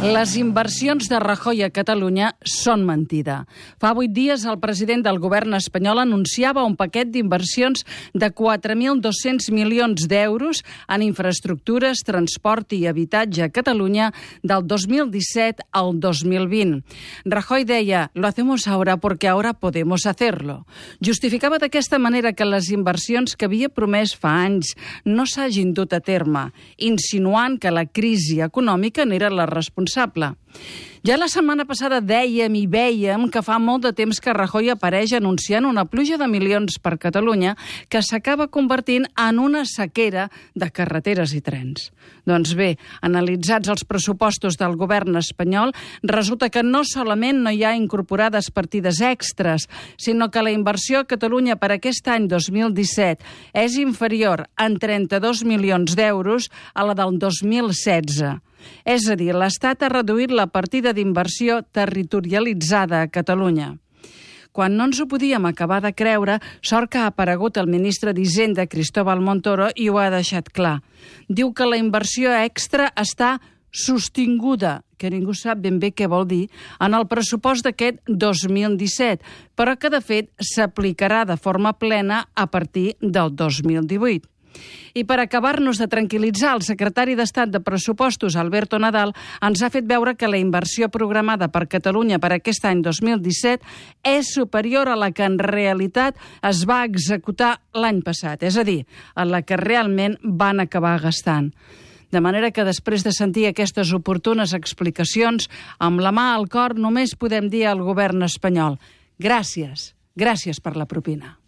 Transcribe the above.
Les inversions de Rajoy a Catalunya són mentida. Fa 8 dies el president del govern espanyol anunciava un paquet d'inversions de 4.200 milions d'euros en infraestructures, transport i habitatge a Catalunya del 2017 al 2020. Rajoy deia, lo hacemos ahora porque ahora podemos hacerlo. Justificava d'aquesta manera que les inversions que havia promès fa anys no s'hagin dut a terme, insinuant que la crisi econòmica n'era la responsable. Ja la setmana passada dèiem i vèiem que fa molt de temps que Rajoy apareix anunciant una pluja de milions per Catalunya que s'acaba convertint en una sequera de carreteres i trens. Doncs bé, analitzats els pressupostos del govern espanyol, resulta que no solament no hi ha incorporades partides extres, sinó que la inversió a Catalunya per aquest any 2017 és inferior en 32 milions d'euros a la del 2016. És a dir, l'Estat ha reduït la partida d'inversió territorialitzada a Catalunya. Quan no ens ho podíem acabar de creure, sort que ha aparegut el ministre d'Hisenda, Cristóbal Montoro, i ho ha deixat clar. Diu que la inversió extra està sostinguda, que ningú sap ben bé què vol dir, en el pressupost d'aquest 2017, però que de fet s'aplicarà de forma plena a partir del 2018. I per acabar-nos de tranquil·litzar, el secretari d'Estat de Pressupostos, Alberto Nadal, ens ha fet veure que la inversió programada per Catalunya per aquest any 2017 és superior a la que en realitat es va executar l'any passat, és a dir, a la que realment van acabar gastant. De manera que després de sentir aquestes oportunes explicacions, amb la mà al cor només podem dir al govern espanyol gràcies per la propina.